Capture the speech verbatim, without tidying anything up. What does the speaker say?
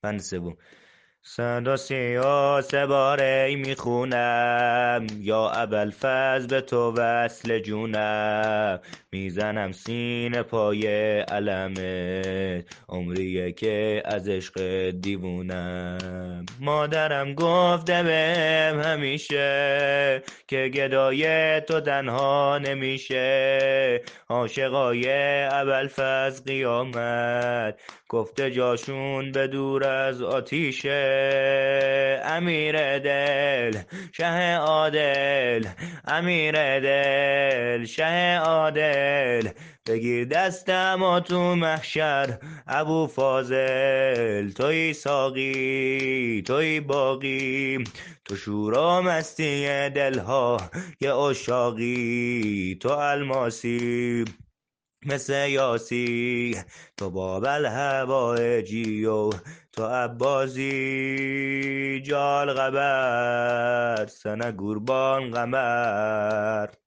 بند سوم. صد و سی و سه باره میخونم یا ابوالفضل به تو وصل جونم، میزنم سینه پای علمت، عمریه که از عشق دیوونم. مادرم گفته بهم همیشه که گدای تو تنها نمیشه، عاشقای ابوالفضل قیامت گفته جاشون به دور از آتیشه. امیر دل شه عادل، امیر دل شه عادل، بگیر دستم و تو محشر ابو فاضل، توی ساقی توی باقی، تو شور و مستی دلها یه عشاقی، تو الماسی مثل یاسی، تو بابل هوایجی و تو عباسی، جال قبر سنه قربان قمر.